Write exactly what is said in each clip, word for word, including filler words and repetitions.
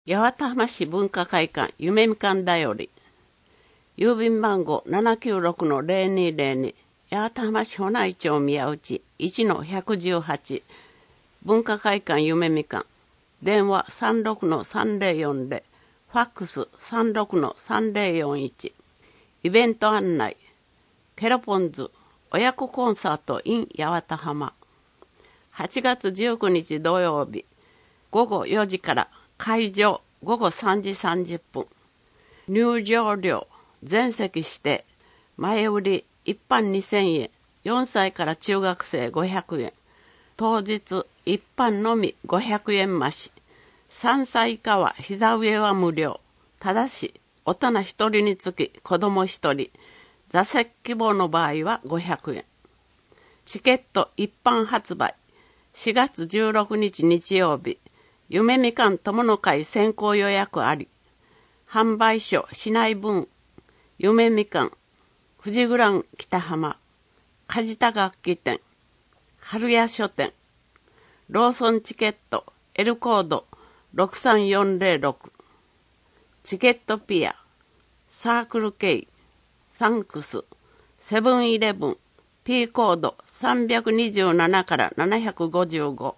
八幡浜市文化会館夢みかんだより郵便番号 ななきゅうろくのゼロにゼロに 八幡浜市保内町宮内 いちのひゃくじゅうはち 文化会館夢みかん電話 さんろくのさんぜろよんぜろ ファックス さんろくのさんぜろよんいちイベント案内ケロポンズ親子コンサート in 八幡浜はちがつじゅうくにち土曜日ごごよじから会場ごごさんじさんじゅっぷん入場料全席指定前売り一般にせんえんよんさいから中学生ごひゃくえん当日一般のみごひゃくえん増しさんさい以下は膝上は無料ただし大人ひとりにつき子どもひとり座席希望の場合はごひゃくえんチケット一般発売しがつじゅうろくにち日曜日夢みかん友の会先行予約あり販売所市内分夢みかん富士グラン北浜梶田楽器店春屋書店ローソンチケット L コードろくさんよんぜろろくチケットピアサークル K サンクスセブンイレブン P コードさんびゃくにじゅうななからななひゃくごじゅうご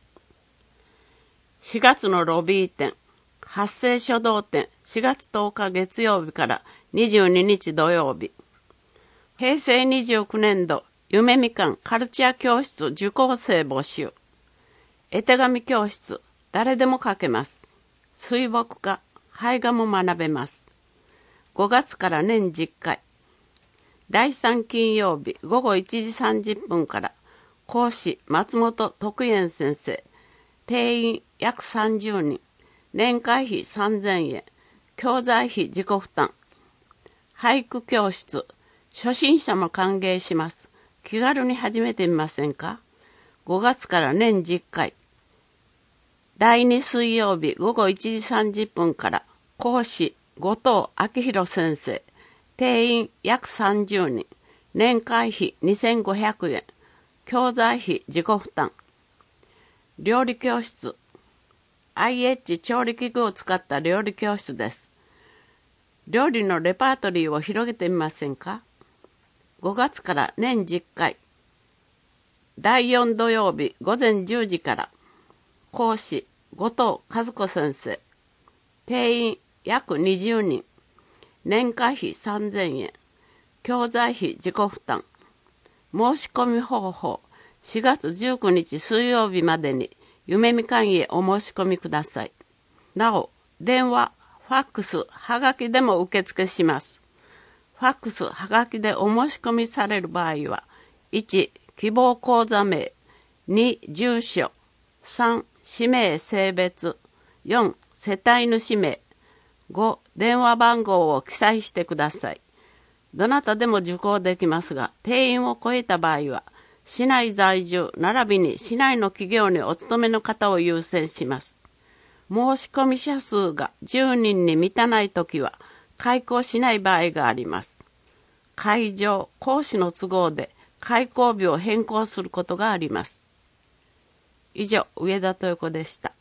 しがつのロビー展発声書道展しがつとおか月曜日からにじゅうににち土曜日へいせいにじゅうきゅうねんど夢みかんカルチャー教室受講生募集絵手紙教室誰でも書けます水墨画絵画も学べますごがつから年じゅっかいだいさん金曜日ごごいちじさんじゅっぷんから講師松本徳彦先生定員約さんじゅうにん年会費さんぜんえん教材費自己負担俳句教室初心者も歓迎します気軽に始めてみませんかごがつから年じゅっかいだいに水曜日ごごいちじさんじゅっぷんから講師後藤明弘先生定員約さんじゅうにん年会費にせんごひゃくえん教材費自己負担料理教室 アイエイチ 調理器具を使った料理教室です料理のレパートリーを広げてみませんかごがつから年じゅっかいだいよん土曜日午前じゅうじから講師後藤和子先生定員約にじゅうにん年会費さんぜんえん教材費自己負担申し込み方法しがつじゅうくにち水曜日までに夢みかんへお申し込みくださいなお電話ファックスはがきでも受付しますファックスはがきでお申し込みされる場合はいち希望口座名に住所さん氏名性別よん世帯主名ご電話番号を記載してくださいどなたでも受講できますが定員を超えた場合は市内在住並びに市内の企業にお勤めの方を優先します申し込み者数がじゅうにんに満たないときは開講しない場合があります会場講師の都合で開講日を変更することがあります以上上田豊子でした